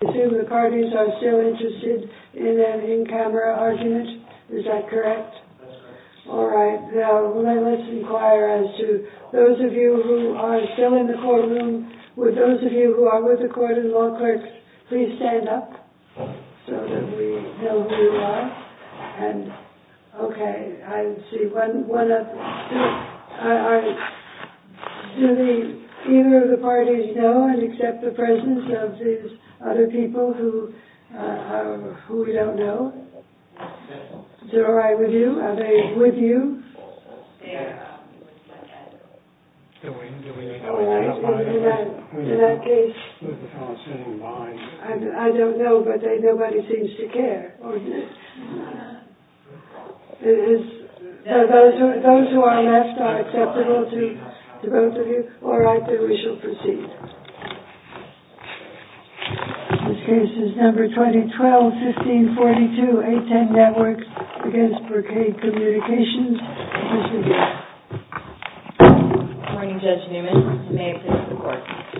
assume the parties are still interested in an in-camera argument. Is that correct? That's correct. All right. Now, let's inquire as to those of you who are still in the courtroom. Would those of you who are with the court and law clerks please stand up so that we know who you are? And, okay, I see one of... Do either of the parties know and accept the presence of these other people who we don't know? Is it all right with you? Are they with you? Do we need to all right. In that case, who's the fellow sitting behind? I don't know, but nobody seems to care. Those who are left are acceptable to both of you? All right, then we shall proceed. This case is number 2012-1542, A10 Networks against Brocade Communications. Ms. McGee. Good morning, Judge Newman. May it please the Court.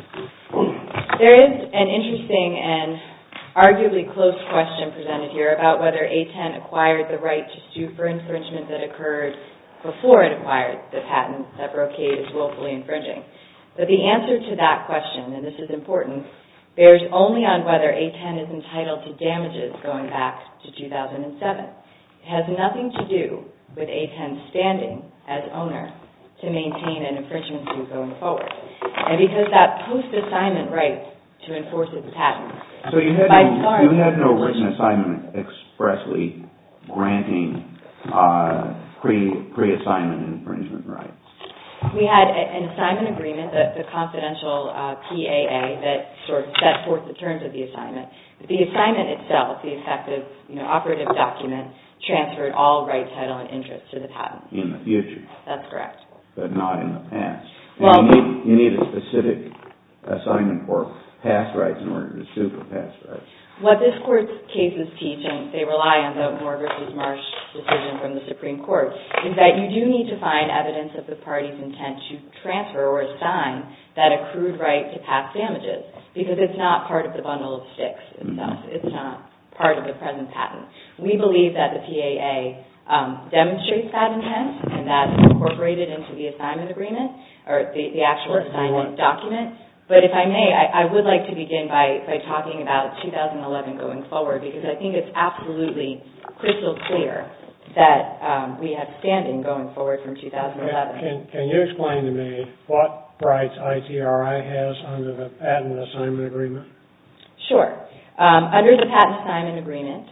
There is an interesting and arguably close question presented here about whether A10 acquired the right to sue for infringement that occurred before it acquired the patent that Brocade is willfully infringing. But the answer to that question, and this is important, bears only on whether A10 is entitled to damages going back to 2007. It has nothing to do with A10's standing as owner to maintain an infringement suit going forward. And because that post-assignment right to enforce its patent... So you had no written assignment expressly granting pre-assignment infringement rights? We had an assignment agreement, the confidential PAA, that sort of set forth the terms of the assignment. But the assignment itself, the effective operative document, transferred all right, title, and interest to the patent. In the future? That's correct. But not in the past? Well, you need a specific assignment for past rights in order to sue for past rights. What this Court's cases teach, and they rely on the Moore v. Marsh decision from the Supreme Court, is that you do need to find evidence of the party's intent to transfer or assign that accrued right to past damages, because it's not part of the bundle of sticks itself. It's not part of the present patent. We believe that the PAA demonstrates that intent, and that's incorporated into the assignment agreement, or the actual assignment document. But if I may, I would like to begin by talking about 2011 going forward, because I think it's absolutely crystal clear that we have standing going forward from 2011. Can you explain to me what rights ITRI has under the patent assignment agreement? Sure. Under the patent assignment agreement,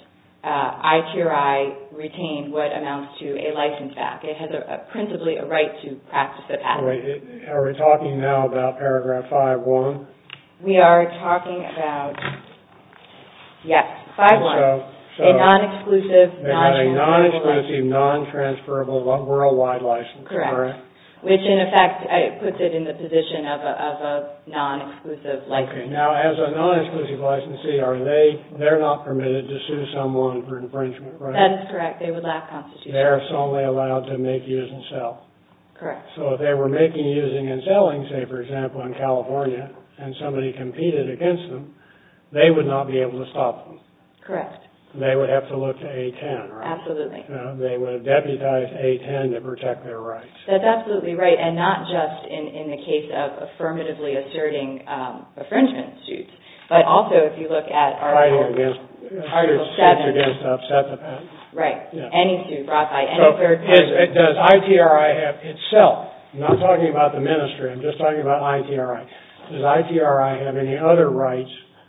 ITRI retained what amounts to a license back. It has principally a right to practice the patent. Are we talking now about paragraph 5.1? We are talking about, yes, 5.1. So a non-exclusive, non-transferable worldwide license. Correct. Which, in effect, puts it in the position of a non-exclusive license. Okay. Now, as a non-exclusive licensee, they're not permitted to sue someone for infringement, right? That is correct. They would lack constitutional. They're solely allowed to make, use, and sell. Correct. So if they were making, using, and selling, say, for example, in California, and somebody competed against them, they would not be able to stop them. Correct. They would have to look to A10, right? Absolutely. They would deputize A10 to protect their rights. That's absolutely right, and not just in the case of affirmatively asserting infringement suits, but also if you look at Article 7. Against upset the patent. Right. Yeah. Any suit brought by any third party. Does ITRI have itself, I'm not talking about the ministry, I'm just talking about ITRI. Does ITRI have any other rights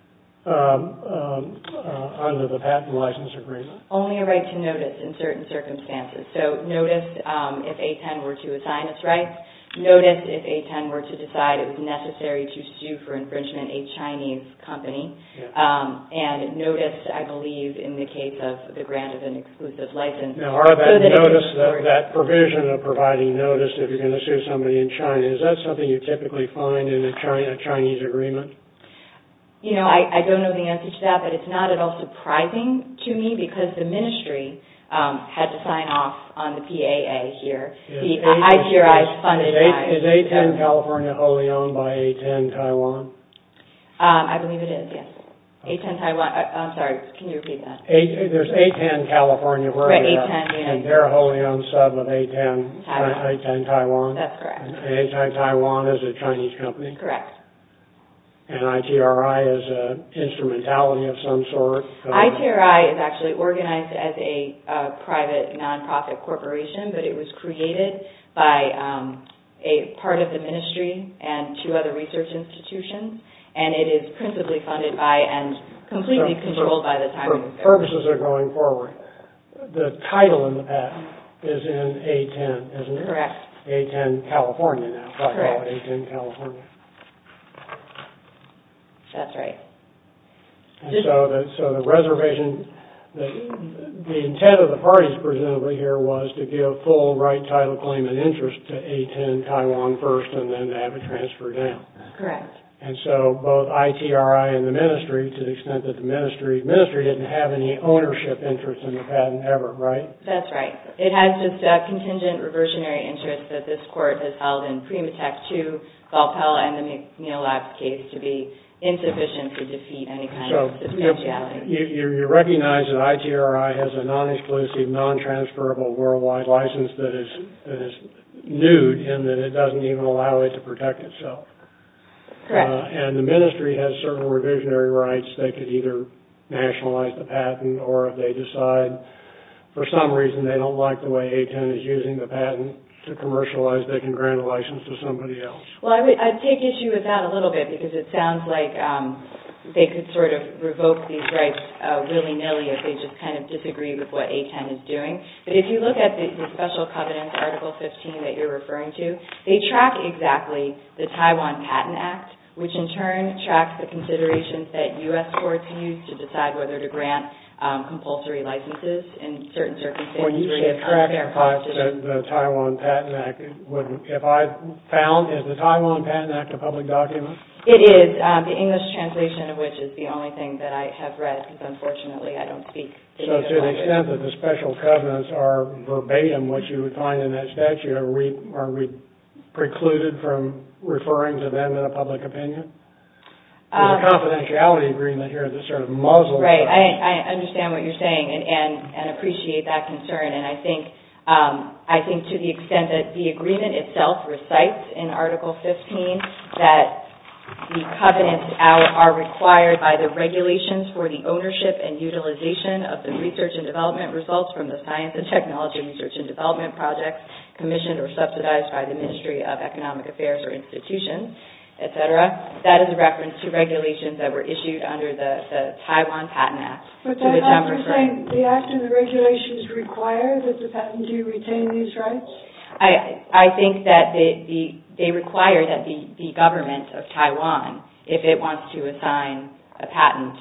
under the patent license agreement? Only a right to notice in certain circumstances. So notice if A10 were to assign its rights, notice if A10 were to decide it was necessary to sue for infringement a Chinese company, and notice, I believe, in the case of the grant of an exclusive license. Now, are that provision of providing notice if you're going to sue somebody in China, is that something you typically find in a Chinese agreement? You know, I don't know the answer to that, but it's not at all surprising to me because the ministry had to sign off on the PAA here. The ITRI is funded by... Is A10 California wholly owned by A10 Taiwan? I believe it is, yes. A10 Taiwan, I'm sorry, can you repeat that? There's A10 California, where Right, they are, A10 United and they're a wholly owned sub of A10 Taiwan. That's correct. And A10 Taiwan is a Chinese company. Correct. And ITRI is an instrumentality of some sort. ITRI is actually organized as a private nonprofit corporation, but it was created by a part of the ministry and 2 other research institutions, and it is principally funded by and completely controlled by the Taiwanese government. For purposes of going forward, the title in the patent is in A10, isn't it? Correct. A10 California now. I call Correct. it A10 California. That's right. And so the reservation, the intent of the parties presumably here was to give full right, title, claim, and interest to A10 Taiwan first, and then to have it transferred down. Correct. And so both ITRI and the ministry, to the extent that the ministry didn't have any ownership interest in the patent ever, right? That's right. It has just a contingent reversionary interest that this court has held in Primatech 2, Valpella, and the McNeil Labs case to be insufficient to defeat any kind of substantiality. You recognize that ITRI has a non-exclusive, non-transferable worldwide license that is nude in that it doesn't even allow it to protect itself. Correct. And the ministry has certain revisionary rights. They could either nationalize the patent, or if they decide for some reason they don't like the way A10 is using the patent to commercialize, they can grant a license to somebody else. Well, I'd take issue with that a little bit, because it sounds like they could sort of revoke these rights willy-nilly if they just kind of disagree with what A10 is doing. But if you look at the Special Covenants, Article 15 that you're referring to, they track exactly the Taiwan Patent Act, which in turn tracks the considerations that U.S. courts use to decide whether to grant compulsory licenses in certain circumstances. When you say track the Taiwan Patent Act, if I found, is the Taiwan Patent Act a public document? It is, the English translation of which is the only thing that I have read, because unfortunately I don't speak the So native to the language. extent that the special covenants are verbatim what you would find in that statute, are we precluded from referring to them in a public opinion? There's a confidentiality agreement here that sort of muzzles. Right, I understand what you're saying and appreciate that concern, and I think to the extent that the agreement itself recites in Article 15 that the covenants are required by the regulations for the ownership and utilization of the research and development results from the science and technology research and development projects commissioned or subsidized by the Ministry of Economic Affairs or institutions, etc. That is a reference to regulations that were issued under the Taiwan Patent Act. But that Act, you're saying the Act and the regulations require that the patentee retain these rights? I think that they require that the government of Taiwan, if it wants to assign a patent,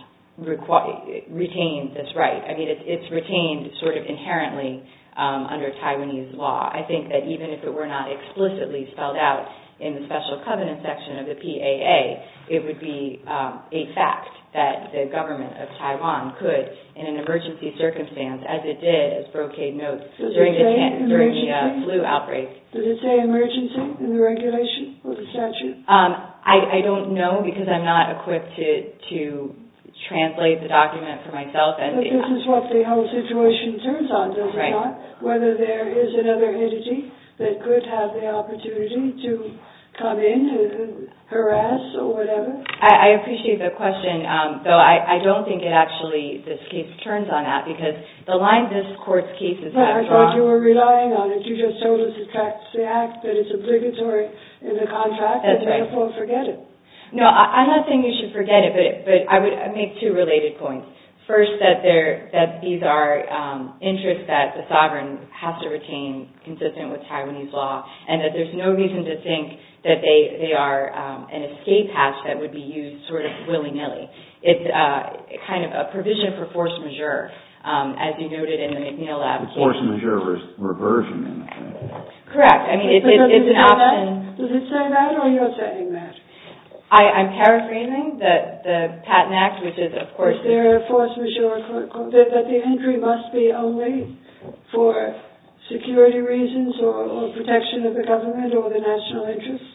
retain this right. I mean, it's retained sort of inherently under Taiwanese law. I think that even if it were not explicitly spelled out in the Special Covenant section of the PAA, it would be a fact that the government of Taiwan could, in an emergency circumstance, as it did, as Brocade notes, during the flu outbreak. Does it say emergency in the regulation or the statute? I don't know, because I'm not equipped to translate the document for myself. But this is what the whole situation turns on, does it not? Whether there is another entity that could have the opportunity to come in and harass or whatever? I appreciate the question, though I don't think this case turns on that, because the line this court's cases have drawn... I thought you were relying on it. You just told us it tracks the Act, that it's obligatory in the contract, and therefore forget it. No, I'm not saying you should forget it, but I would make 2 related points. First, that these are interests that the sovereign has to retain consistent with Taiwanese law, and that there's no reason to think that they are an escape hatch that would be used sort of willy-nilly. It's kind of a provision for force majeure, as you noted in the McNeil Lab case. Force majeure reversion, in effect. Correct. I mean, it's an option. Does it say that, or you're saying that? I'm paraphrasing the Patent Act, which is, of course... Is there a force majeure that the entry must be only for security reasons or protection of the government or the national interest?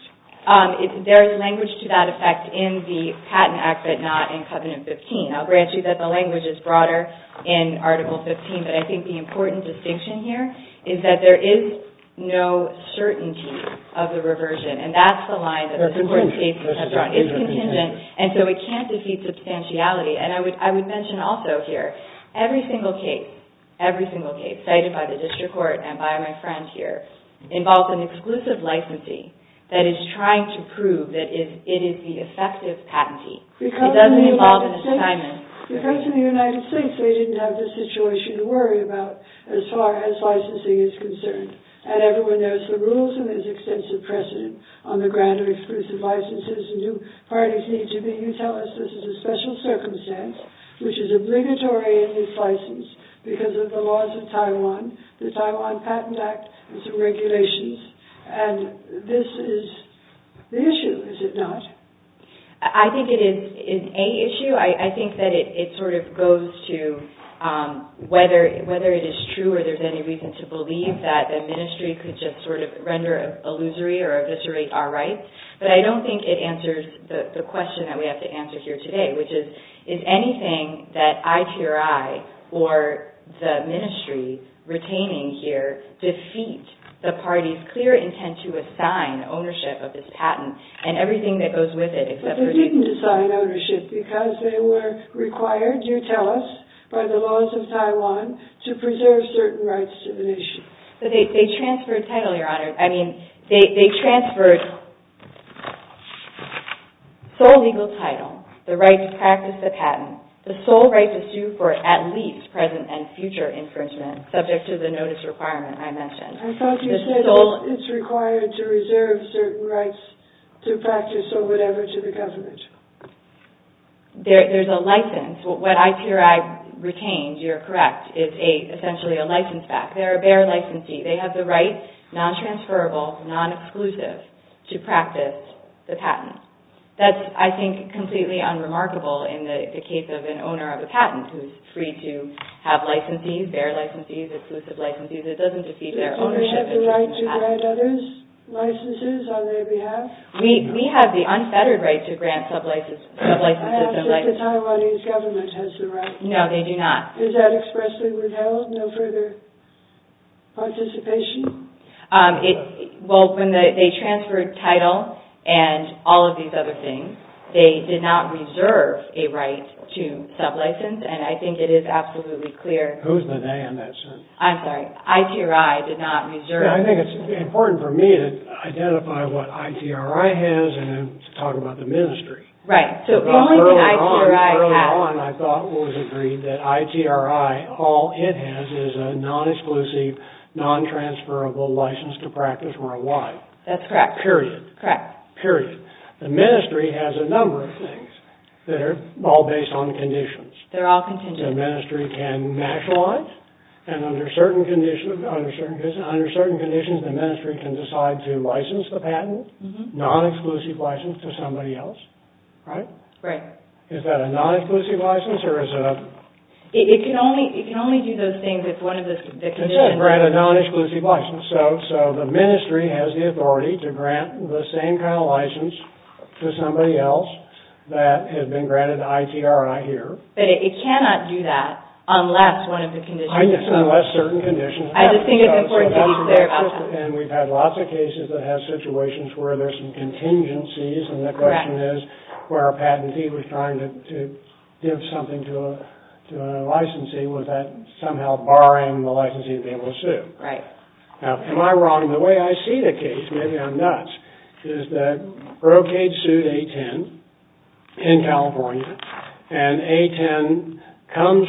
There is language to that effect in the Patent Act, but not in Covenant 15. I'll grant you that the language is broader in Article 15, but I think the important distinction here is that there is no certainty of the reversion, and that's the line that the court cases have drawn. It's contingent, and so it can't defeat substantiality. And I would mention also here, every single case cited by the district court and by my friend here involves an exclusive licensee that is trying to prove that it is the effective patentee. It doesn't involve an assignment. Because in the United States they didn't have the situation to worry about as far as licensing is concerned. And everyone knows the rules, and there's extensive precedent on the grant of exclusive licenses, and new parties need to be. You tell us this is a special circumstance, which is obligatory in this license because of the laws of Taiwan, the Taiwan Patent Act, and some regulations. And this is the issue, is it not? I think it is an issue. I think that it sort of goes to whether it is true or there's any reason to believe that the ministry could just sort of render illusory or eviscerate our rights. But I don't think it answers the question that we have to answer here today, which is anything that ITRI or the ministry retaining here defeat the party's clear intent to assign ownership of this patent and everything that goes with it. But they didn't assign ownership because they were required, you tell us, by the laws of Taiwan to preserve certain rights to the nation. But they transferred title, Your Honor. I mean, they transferred sole legal title, the right to practice the patent, the sole right to sue for at least present and future infringement, subject to the notice requirement I mentioned. I thought you said it's required to reserve certain rights to practice or whatever to the government. There's a license. What ITRI retained, you're correct, is essentially a license back. They're a bare licensee. They have the right, non-transferable, non-exclusive, to practice the patent. That's, I think, completely unremarkable in the case of an owner of a patent who's free to have licensees, bare licensees, exclusive licensees. It doesn't defeat their ownership. Do they have the right to grant others licenses on their behalf? We have the unfettered right to grant sublicenses and licenses. The Taiwanese government has the right. No, they do not. Is that expressly withheld? No further participation? When they transferred title and all of these other things, they did not reserve a right to sublicense, and I think it is absolutely clear. Who's the they in that sense? I'm sorry. ITRI did not reserve. Yeah, I think it's important for me to identify what ITRI has and then to talk about the ministry. Right. So the only thing ITRI has... Early on, I thought it was agreed that ITRI, all it has is a non-exclusive, non-transferable license to practice worldwide. That's correct. Period. Correct. Period. The ministry has a number of things that are all based on conditions. They're all contingent. The ministry can nationalize, and under certain conditions, the ministry can decide to license the patent, non-exclusive license to somebody else, right? Right. Is that a non-exclusive license, or is it a... It can only do those things if one of the conditions... It says grant a non-exclusive license. So the ministry has the authority to grant the same kind of license to somebody else that has been granted to ITRI here. But it cannot do that unless one of the conditions... Unless certain conditions... I just think it's important to be clear about that. And we've had lots of cases that have situations where there's some contingencies, and the question is where a patentee was trying to give something to a licensee, was that somehow barring the licensee to be able to sue. Right. Now, am I wrong? The way I see the case, maybe I'm nuts, is that Brocade sued A10 in California, and A10 comes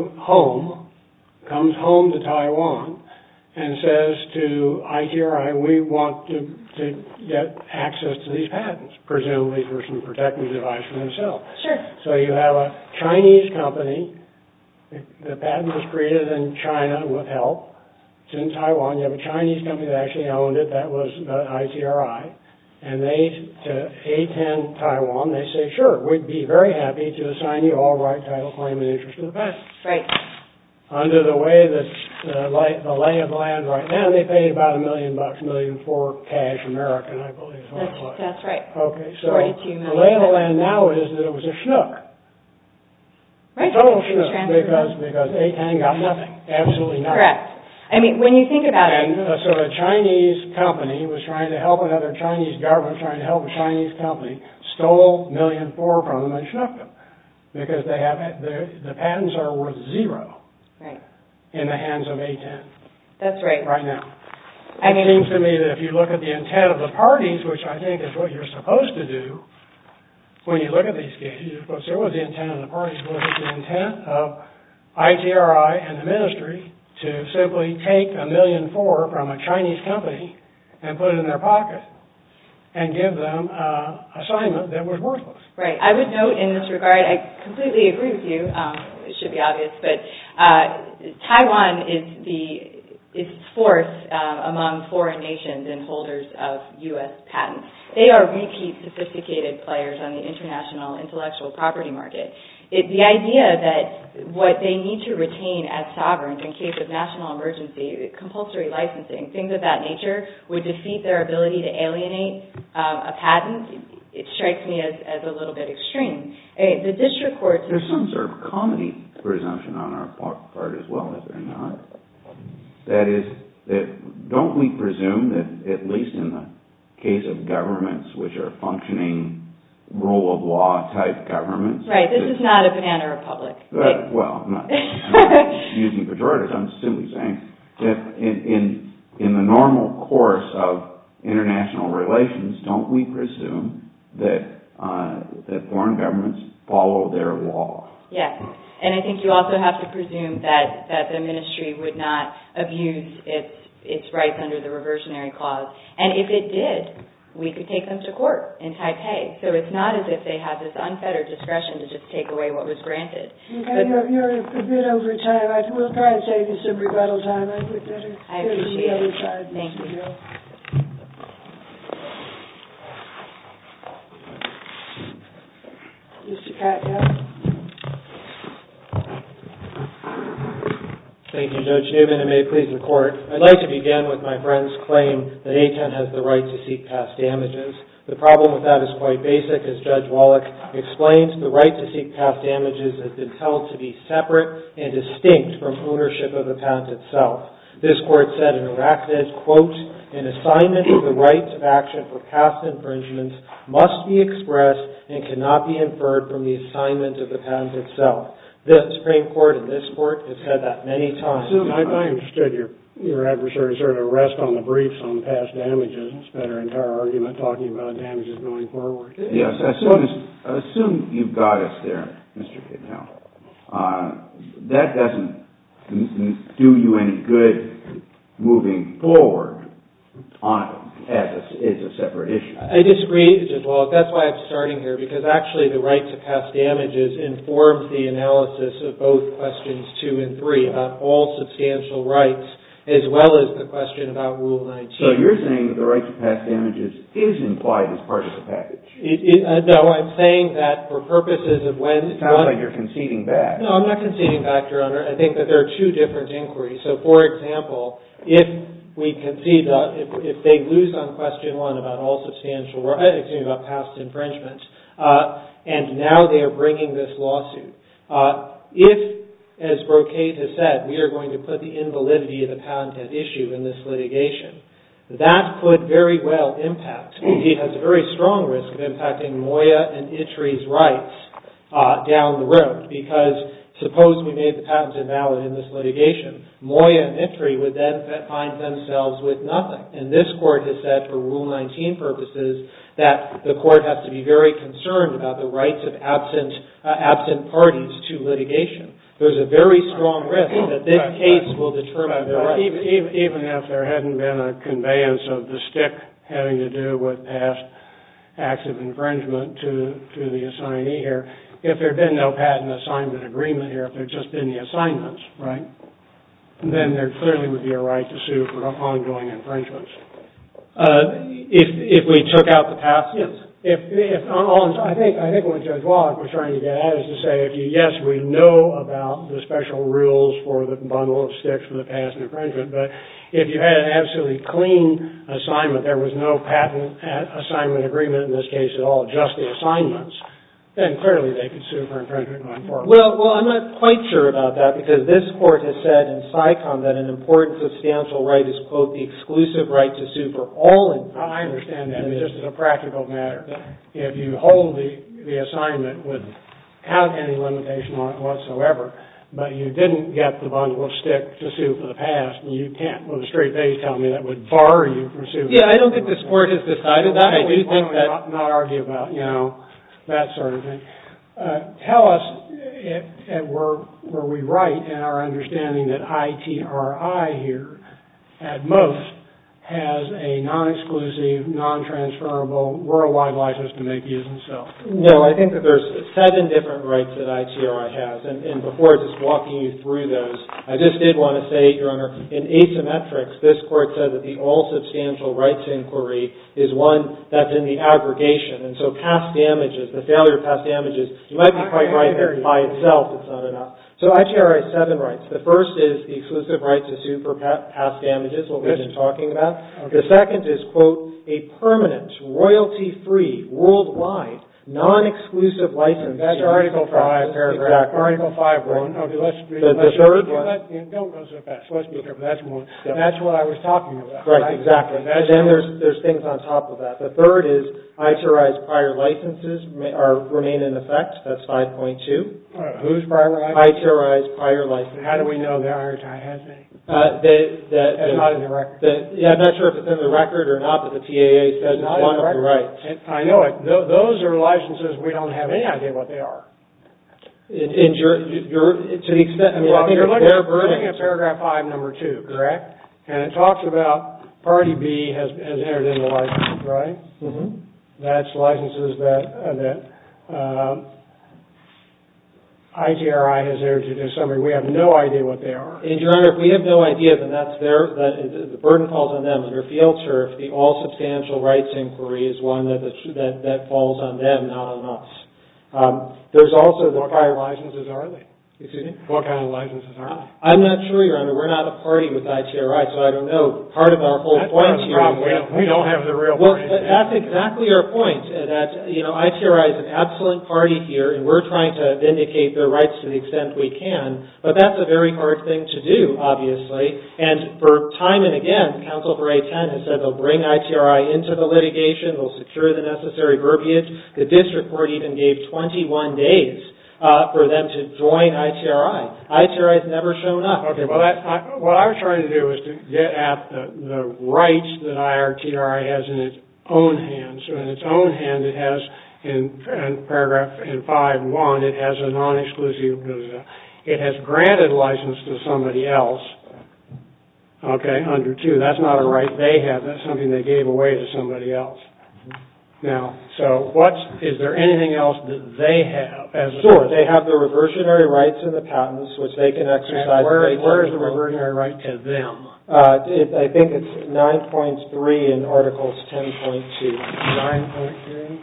home to Taiwan and says to ITRI, we want to get access to these patents, presumably for some protective device for themselves. Sure. So you have a Chinese company, the patent was created in China with help. It's in Taiwan. You have a Chinese company that actually owned it, that was the ITRI. And they, to A10 Taiwan, they say, sure, we'd be very happy to assign you all right, title, claim, and interest in the patent. Right. under the way that the lay of the land right now, they paid about $1 million, $1.4 million cash American, I believe. That's right. Okay, so 42 million. the lay of the land now is that it was a schnook. Right. Total schnook, because A10 got nothing, absolutely nothing. Correct. I mean, when you think about it. And so a Chinese company was trying to help another Chinese government, trying to help a Chinese company, stole $1.4 million from them and schnooked them. Because they have the patents are worth zero. Right. In the hands of A10. That's right. Right now. It seems to me that if you look at the intent of the parties, which I think is what you're supposed to do, when you look at these cases, you're supposed to say, what was the intent of the parties? Was it the intent of ITRI and the ministry to simply take $1.4 million from a Chinese company and put it in their pocket and give them an assignment that was worthless? Right. I would note in this regard, I completely agree with you. It should be obvious, but Taiwan is fourth among foreign nations and holders of U.S. patents. They are repeat sophisticated players on the international intellectual property market. The idea that what they need to retain as sovereigns in case of national emergency, compulsory licensing, things of that nature, would defeat their ability to alienate a patent, it strikes me as a little bit extreme. The district courts... There's some sort of comedy presumption on our part as well, is there not? That is, don't we presume that at least in the case of governments which are functioning rule of law type governments... Right, this is not a banana republic. Well, I'm not using pejoratives, I'm simply saying that in the normal course of international relations, don't we presume that foreign governments follow their law? Yes, and I think you also have to presume that the ministry would not abuse its rights under the reversionary clause. And if it did, we could take them to court in Taipei. So it's not as if they have this unfettered discretion to just take away what was granted. Okay, you're a bit over time. We'll try and save you some rebuttal time. I would better hear from the other side. Thank you. Mr. Katyal. Thank you, Judge Newman, and may it please the Court. I'd like to begin with my friend's claim that A10 has the right to seek past damages. The problem with that is quite basic. As Judge Wallach explained, the right to seek past damages has been held to be separate and distinct from ownership of the patent itself. This Court said in Arachnid, quote, an assignment of the right of action for past infringements must be expressed and cannot be inferred from the assignment of the patent itself. The Supreme Court and this Court have said that many times. I understood your adversary sort of rest on the briefs on past damages instead of an entire argument talking about damages going forward. Yes, assume you've got us there, Mr. Katyal. That doesn't do you any good moving forward as a separate issue. I disagree, Judge Wallach. That's why I'm starting here, because actually the right to past damages informs the analysis of both questions 2 and 3 about all substantial rights, as well as the question about Rule 19. So you're saying that the right to past damages is implied as part of the package? No, I'm saying that for purposes of when... It sounds like you're conceding back. No, I'm not conceding back, Your Honor. I think that there are two different inquiries. So, for example, if we concede that if they lose on question 1 about all substantial, about past infringement, and now they are bringing this lawsuit, if, as Brocade has said, we are going to put the invalidity of the patent at issue in this litigation, that could very well impact, indeed has a very strong risk of impacting Moya and ITRI's rights down the road, because suppose we made the patent invalid in this litigation, Moya and ITRI would then find themselves with nothing. And this Court has said for Rule 19 purposes that the Court has to be very concerned about the rights of absent parties to litigation. There's a very strong risk that this case will determine their rights. Even if there hadn't been a conveyance of the stick having to do with past acts of infringement to the assignee here, if there had been no patent assignment agreement here, if there had just been the assignments, right, then there clearly would be a right to sue for ongoing infringements. If we took out the past, yes. I think what Judge Wallach was trying to get at is to say, yes, we know about the special rules for the bundle of sticks for the past infringement, but if you had an absolutely clean assignment, there was no patent assignment agreement in this case at all, just the assignments, then clearly they could sue for infringement going forward. Well, I'm not quite sure about that, because this court has said in SICOM that an important substantial right is, quote, the exclusive right to sue for all infringement. I understand that, but just as a practical matter, if you hold the assignment without any limitation on it whatsoever, but you didn't get the bundle of sticks to sue for the past, and you can't, with a straight face, tell me that would bar you from suing. Yeah, I don't think this court has decided that. I do think that... Not argue about, that sort of thing. Tell us, were we right in our understanding that ITRI here, at most, has a non-exclusive, non-transferable, worldwide license to make, use, and sell? No, I think that there's 7 different rights that ITRI has, and before just walking you through those, I just did want to say, Your Honor, in asymmetrics, this court said that the all substantial rights inquiry is one that's in the aggregation, and so past damages, the failure of past damages, you might be quite right that by itself it's not enough. So ITRI has 7 rights. The first is the exclusive right to sue for past damages, what we've been talking about. Okay. The second is, quote, a permanent, royalty-free, worldwide, non-exclusive license. That's Article 5, paragraph. Exactly. Article 5.1. Okay, the third one. Don't go so fast. Let's be careful. That's one. Yep. That's what I was talking about. Right, exactly. And then there's things on top of that. The third is ITRI's prior licenses remain in effect. That's 5.2. Whose prior license? ITRI's prior license. How do we know that ITRI has any? That's not in the record. I'm not sure if it's in the record or not, but the TAA says it's one of the rights. I know it. Those are licenses we don't have any idea what they are. To the extent, I think you're looking at at paragraph 5, number 2, correct? And it talks about Party B has entered into licenses, right? Mm-hmm. That's licenses that ITRI has entered into summary. We have no idea what they are. And, Your Honor, if we have no idea, then the burden falls on them. Under Field Turf, the all substantial rights inquiry is one that falls on them, not on us. There's also the prior licenses, are they? Excuse me? What kind of licenses are they? I'm not sure, Your Honor. We're not a party with ITRI, so I don't know. Part of our whole point here is that we don't have the real party. Well, that's exactly our point, that ITRI is an absolute party here, and we're trying to vindicate their rights to the extent we can, but that's a very hard thing to do, obviously. And for time and again, counsel for A10 has said they'll bring ITRI into the litigation, they'll secure the necessary verbiage. The district court even gave 21 days for them to join ITRI. ITRI has never shown up. Okay, well, what I was trying to do is to get at the rights that ITRI has in its own hands. So in its own hand, it has, in paragraph 5.1, it has a non-exclusive, it has granted license to somebody else. Okay, under 2. That's not a right they have. That's something they gave away to somebody else. Now, so is there anything else that they have? Sure, they have the reversionary rights in the patents, which they can exercise. Where is the reversionary right to them? I think it's 9.3 in Articles 10.2. 9.3?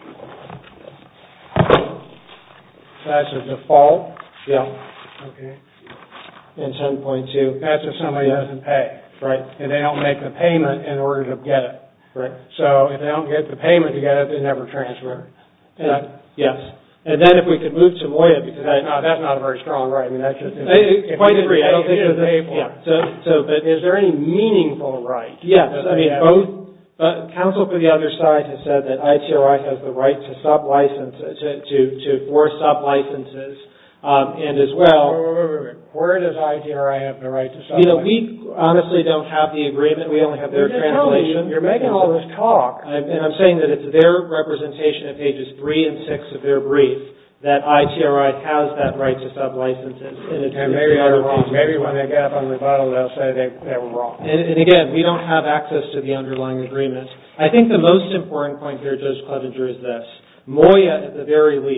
That's a default? Yeah. Okay. And 10.2. That's if somebody doesn't pay. Right. And they don't make the payment in order to get it. Right. So if they don't get the payment to get it, they never transfer. Yes. And then if we could move to Moya, because that's not a very strong right. I mean, that's just... I quite agree. I don't think there's pay for it. But is there any meaningful right? Yes. I mean, both. Counsel for the other side has said that ITRI has the right to sub-license, to force sub-licenses. And as well... Wait. Where does ITRI have the right to sub-license? We honestly don't have the agreement. We only have their translation. You're making all this talk. And I'm saying that it's their representation at pages 3 and 6 of their brief that ITRI has that right to sub-licenses. And maybe they're wrong. Maybe when they get up on rebuttal, they'll say they were wrong. And again, we don't have access to the underlying agreement. I think the most important point here, Judge Clevenger, is this. Moya, at the very least,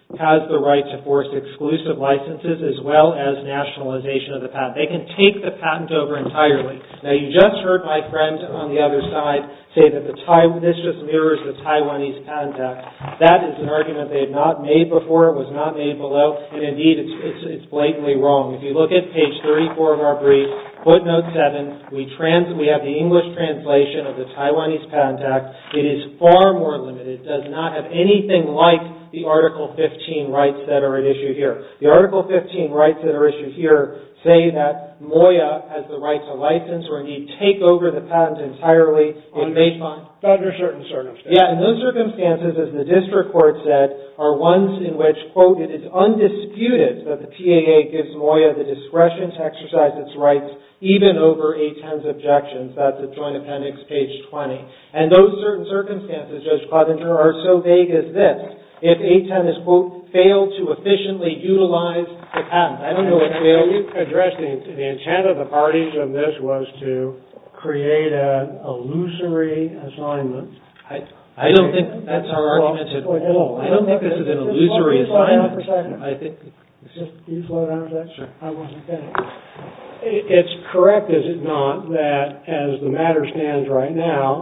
has the right to force exclusive licenses as well as nationalization of the patent. They can take the patent over entirely. Now, you just heard my friend on the other side say that this just mirrors the Taiwanese Patent Act. That is an argument they had not made before, was not made below, and indeed it's blatantly wrong. If you look at page 34 of our brief, footnote 7, we have the English translation of the Taiwanese Patent Act. It is far more limited. It does not have anything like the Article 15 rights that are at issue here. The Article 15 rights that are issued here say that Moya has the right to license or indeed take over the patent entirely if they find... Under certain circumstances. Yeah, and those circumstances, as the district court said, are ones in which, quote, it is undisputed that the PAA gives Moya the discretion to exercise its rights even over A10's objections. That's at Joint Appendix page 20. And those certain circumstances, Judge Clevenger, are so vague as this. If A10 is, quote, failed to efficiently utilize the patent. I don't know what failed. You addressed the intent of the parties of this was to create an illusory assignment. I don't think that's our argument at all. I don't think this is an illusory assignment. I think... Can you slow down for a second? Sure. I wasn't finished. It's correct, is it not, that as the matter stands right now,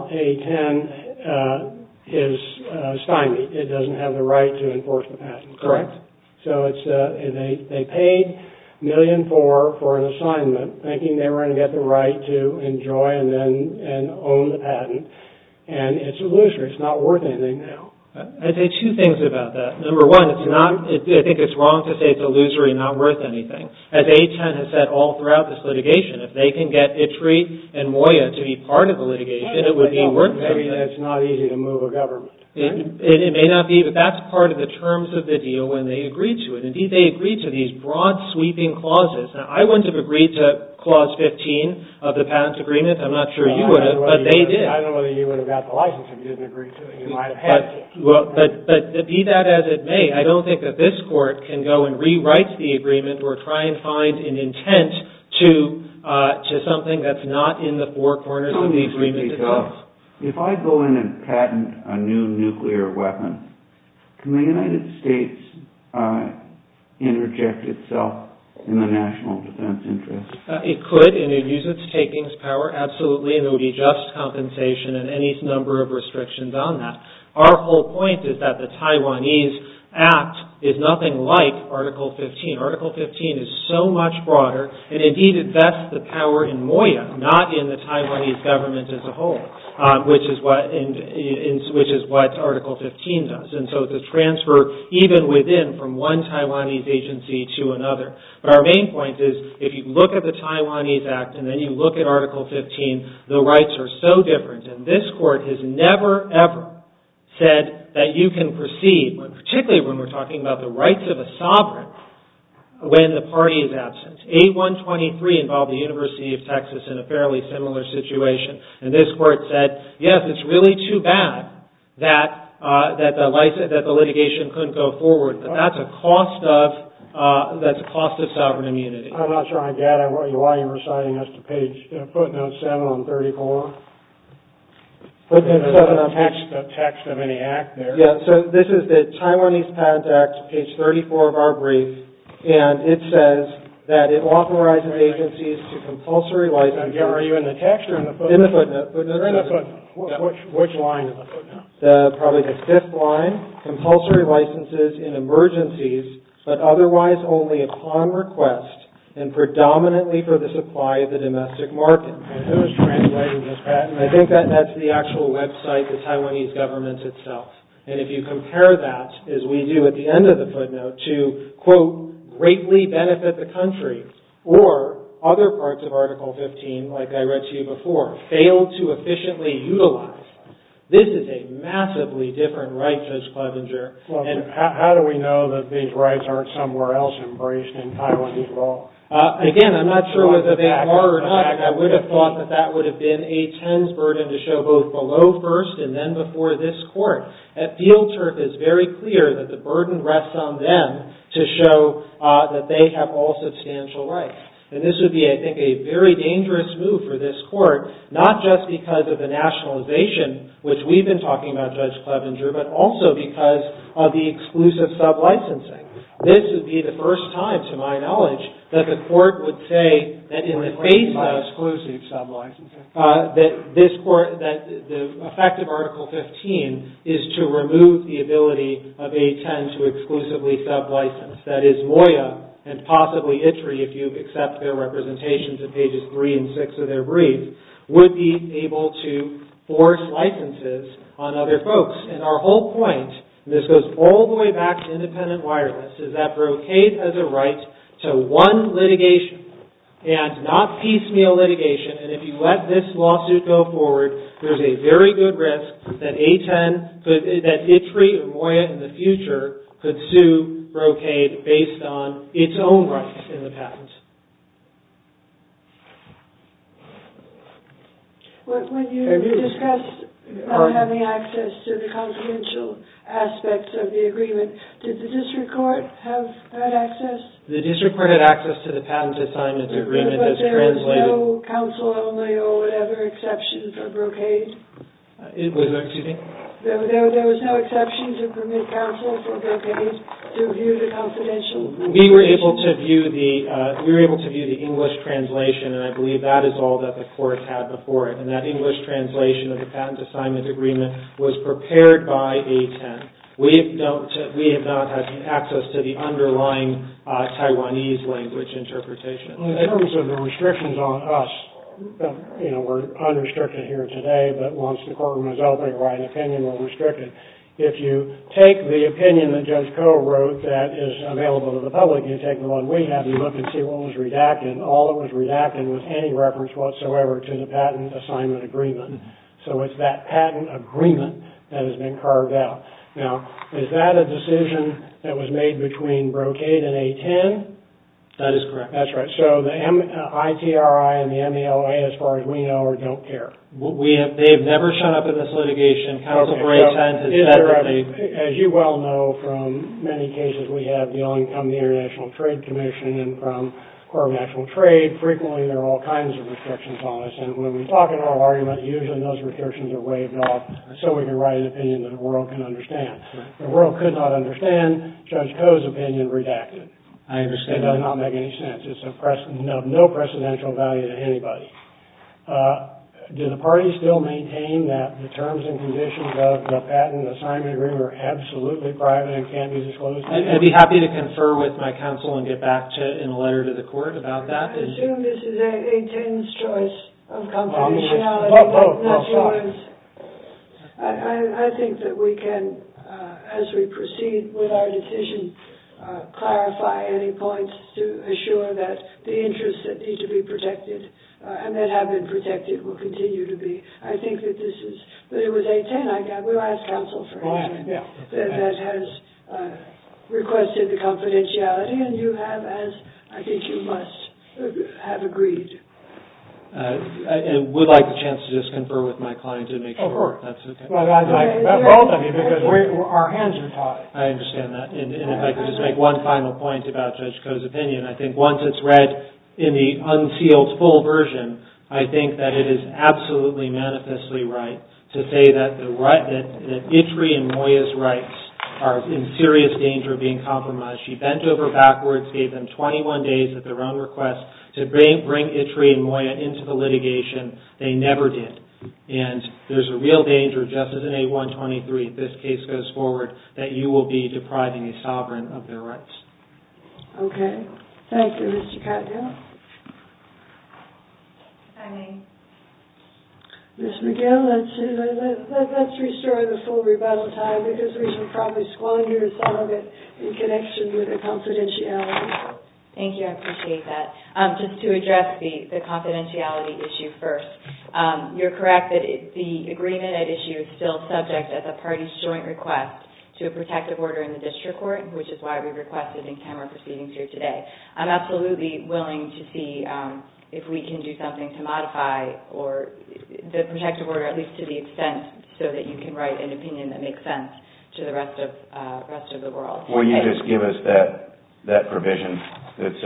A10 is stymied. It doesn't have the right to enforce the patent, correct? So it's they paid $1.4 million for an assignment, thinking they were going to get the right to enjoy and own the patent, and it's illusory. It's not worth anything now. I'd say two things about that. Number one, I think it's wrong to say it's illusory and not worth anything. As A10 has said all throughout this litigation, if they can get ITRI and Moya to be part of the litigation, it would be worth something. Maybe it's not easy to move a government. It may not be, but that's part of the terms of the deal when they agreed to it. Indeed, they agreed to these broad, sweeping clauses. Now, I wouldn't have agreed to Clause 15 of the patent agreement. I'm not sure you would have, but they did. I don't know whether you would have got the license if you didn't agree to it. You might have had to. But be that as it may, I don't think that this court can go and rewrite the agreement or try and find an intent to something that's not in the four corners of the agreement itself. If I go in and patent a new nuclear weapon, can the United States interject itself in the national defense interest? It could, and it would use its takings power, absolutely, and there would be just compensation and any number of restrictions on that. Our whole point is that the Taiwanese Act is nothing like Article 15. Article 15 is so much broader, and indeed it vests the power in Moya, not in the Taiwanese government as a whole, which is what Article 15 does. And so it's a transfer even within from one Taiwanese agency to another. But our main point is, if you look at the Taiwanese Act and then you look at Article 15, the rights are so different, and this court has never, ever said that you can proceed, particularly when we're talking about the rights of a sovereign, when the party is absent. A123 involved the University of Texas in a fairly similar situation, and this court said, yes, it's really too bad that the litigation couldn't go forward, but that's a cost of sovereign immunity. I'm not sure I gather why you were citing us to footnote 7 on 34. Footnote 7 on the text of any act there. Yeah, so this is the Taiwanese Patent Act, page 34 of our brief, and it says that it authorizes agencies to compulsory license. Are you in the text or in the footnote? In the footnote. You're in the footnote. Which line of the footnote? Probably the fifth line. Compulsory licenses in emergencies, but otherwise only upon request and predominantly for the supply of the domestic market. And who is translating this patent? I think that's the actual website, the Taiwanese government itself. And if you compare that, as we do at the end of the footnote, to, quote, greatly benefit the country, or other parts of Article 15, like I read to you before, failed to efficiently utilize, this is a massively different right, Judge Clevenger. Well, and how do we know that these rights aren't somewhere else embraced in Taiwanese law? Again, I'm not sure whether they are or not, and I would have thought that would have been A10's burden to show both below first and then before this court. At Field Turf, it's very clear that the burden rests on them to show that they have all substantial rights. And this would be, I think, a very dangerous move for this court, not just because of the nationalization, which we've been talking about, Judge Clevenger, but also because of the exclusive sublicensing. This would be the first time, to my knowledge, that the court would say that in the face of exclusive sublicensing, that the effect of Article 15 is to remove the ability of A10 to exclusively sublicense. That is, Moya and possibly ITRI, if you accept their representations at pages 3 and 6 of their brief, would be able to force licenses on other folks. And our whole point, and this goes all the way back to independent wireless, is that Brocade has a right to one litigation and not piecemeal litigation. And if you let this lawsuit go forward, there's a very good risk that that ITRI or Moya in the future could sue Brocade based on its own rights in the patent. When you discussed not having access to the confidential aspects of the agreement, did the district court have that access? The district court had access to the patent assignment agreement as translated. But there was no counsel only or whatever exception for Brocade? Excuse me? There was no exception to permit counsel for Brocade to view the confidential. We were able to view the English translation, and I believe that is all that the court had before it. And that English translation of the patent assignment agreement was prepared by A10. We have not had access to the underlying Taiwanese language interpretation. In terms of the restrictions on us, we're unrestricted here today, but once the courtroom is open to write an opinion, we're restricted. If you take the opinion that Judge Koh wrote that is available to the public, you take the one we have, you look and see what was redacted. All that was redacted was any reference whatsoever to the patent assignment agreement. So it's that patent agreement that has been carved out. Now, is that a decision that was made between Brocade and A10? That is correct. That's right. So the ITRI and the MELA, as far as we know, don't care. They've never shown up in this litigation. Counsel for A10 has said that they... As you well know from many cases we have dealing from the International Trade Commission and from Court of National Trade, frequently there are all kinds of restrictions on us. And when we talk in oral argument, usually those restrictions are waived off so we can write an opinion that the world can understand. Right. The world could not understand Judge Koh's opinion redacted. I understand. It does not make any sense. It's of no precedential value to anybody. Do the parties still maintain that the terms and conditions of the patent assignment agreement are absolutely private and can't be disclosed? I'd be happy to confer with my counsel and get back in a letter to the court about that. I assume this is A10's choice of confidentiality, not yours. I think that we can, as we proceed with our decision, clarify any points to assure that the interests that need to be protected and that have been protected will continue to be. I think that this is, but it was A10, we'll ask counsel for A10, that has requested the confidentiality, and you have, as I think you must have agreed. I would like the chance to just confer with my client to make sure that's okay. Well, I'd like both of you because our hands are tied. I understand that. And if I could just make one final point about Judge Koh's opinion, I think once it's read in the unsealed full version, I think that it is absolutely manifestly right to say that that ITRI and Moya's rights are in serious danger of being compromised. She bent over backwards, gave them 21 days at their own request to bring ITRI and Moya into the litigation. They never did. And there's a real danger, just as in A123, if this case goes forward, that you will be depriving a sovereign of their rights. Okay. Thank you, Mr. Cadio. Ms. McGill, let's restore the full rebuttal time because we should probably squander some of it in connection with the confidentiality. Thank you. I appreciate that. Just to address the confidentiality issue first, you're correct that the agreement at issue is still subject as a party's joint request to a protective order in the district court, which is why we requested in-camera proceedings here today. I'm absolutely willing to see if we can do something to modify or the protective order, at least to the extent so that you can write an opinion that makes sense to the rest of the world. Will you just give us that provision that says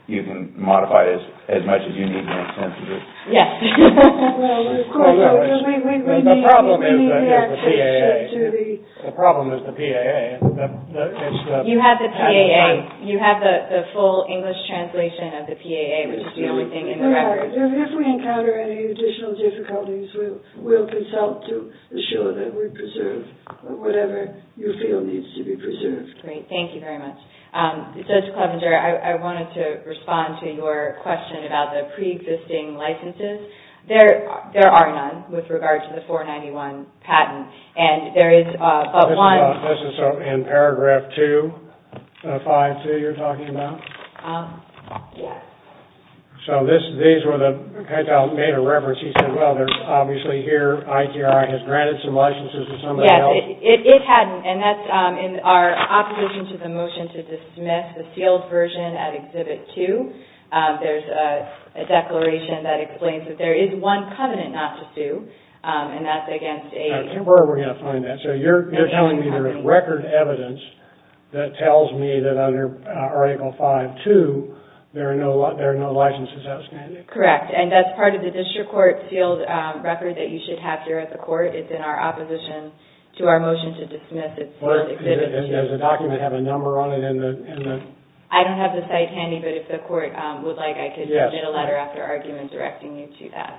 you can modify it as much as you need to make sense of it. Yes. Well, of course, we need the access to the... The problem is the PAA. You have the PAA. You have the full English translation of the PAA, which is the only thing in the record. If we encounter any additional difficulties, we'll consult to assure that we preserve whatever you feel needs to be preserved. Great. Thank you very much. Judge Clevenger, I wanted to respond to your question about the pre-existing licenses. There are none with regard to the 491 patent, and there is but one. This is in paragraph 2, 5.2 you're talking about? Yes. So these were Keitel made a reference. He said, well, there's obviously here ITRI has granted some licenses to somebody else. Yes, it hadn't, and that's in our opposition to the motion to dismiss the sealed version at Exhibit 2. There's a declaration that explains that there is one covenant not to sue, and that's against a... Where are we going to find that? So you're telling me there is record evidence that tells me that under Article 5.2 there are no licenses outstanding. Correct, and that's part of the district court sealed record that you should have here at the court. It's in our opposition to our motion to dismiss. It's sealed Exhibit 2. Does the document have a number on it in the... I don't have the site handy, but if the court would like, I could submit a letter after argument directing you to that.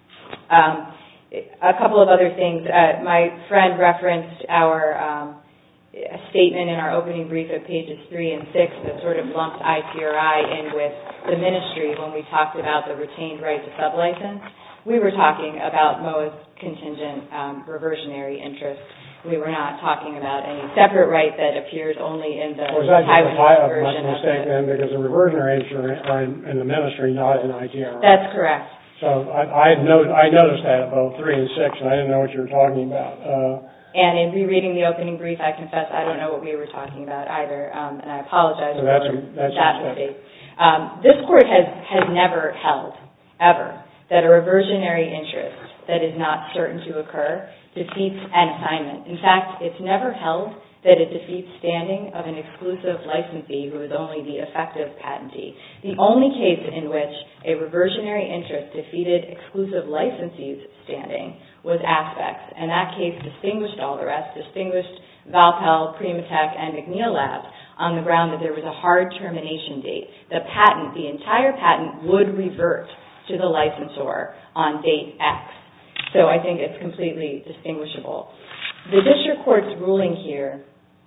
A couple of other things. My friend referenced our statement in our opening brief at pages 3 and 6 that sort of lumped ITRI in with the ministry when we talked about the retained right to sublicense. We were talking about MOA's contingent reversionary interest. We were not talking about any separate right that appears only in the Taiwanese version of it. Then because the reversionary interests are in the ministry, not in ITRI. That's correct. So I noticed that at both 3 and 6, and I didn't know what you were talking about. And in rereading the opening brief, I confess I don't know what we were talking about either, and I apologize for that mistake. This court has never held, ever, that a reversionary interest that is not certain to occur defeats an assignment. In fact, it's never held that it defeats standing of an exclusive licensee who is only the effective patentee. The only case in which a reversionary interest defeated exclusive licensee's standing was Aspects, and that case distinguished all the rest, distinguished Valpel, Primatech, and McNeil Labs on the ground that there was a hard termination date. The patent, the entire patent, would revert to the licensor on date X. So I think it's completely distinguishable. The district court's ruling here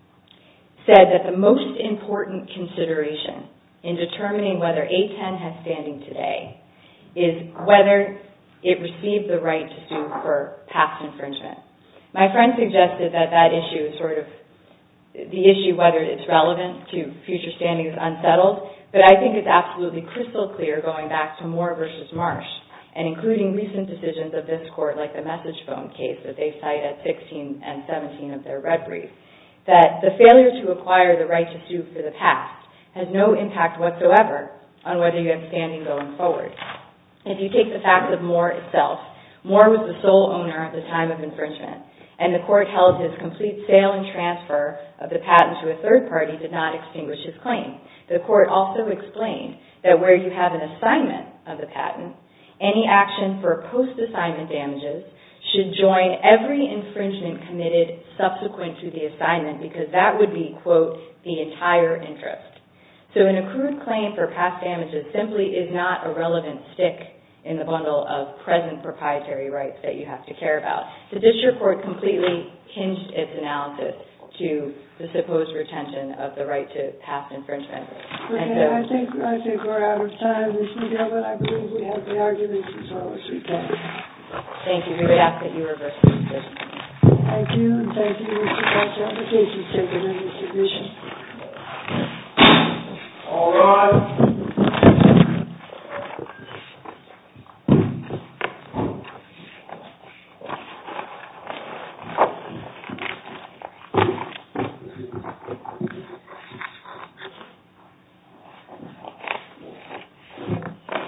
said that the most important consideration in determining whether A10 has standing today is whether it received the right to sue for past infringement. My friend suggested that that issue is sort of the issue whether it's relevant to future standing is unsettled, but I think it's absolutely crystal clear going back to Moore versus Marsh, and including recent decisions of this court like the message phone case that they cite at 16 and 17 of their red brief, that the failure to acquire the right to sue for the past has no impact whatsoever on whether you have standing going forward. If you take the fact of Moore itself, Moore was the sole owner at the time of infringement, and the court held his complete sale and transfer of the patent to a third party did not extinguish his claim. The court also explained that where you have an assignment of the patent, any action for post-assignment damages should join every infringement committed subsequent to the assignment because that would be, quote, the entire interest. So an accrued claim for past damages simply is not a relevant stick in the bundle of present proprietary rights that you have to care about. The district court completely hinged its analysis to the supposed retention of the right to past infringement. Okay, I think we're out of time, Ms. McGill, but I believe we have the arguments as well as we can. Thank you. We would ask that you reverse the decision. Thank you, and thank you, Mr. Keitel. The case is taken under submission. All rise.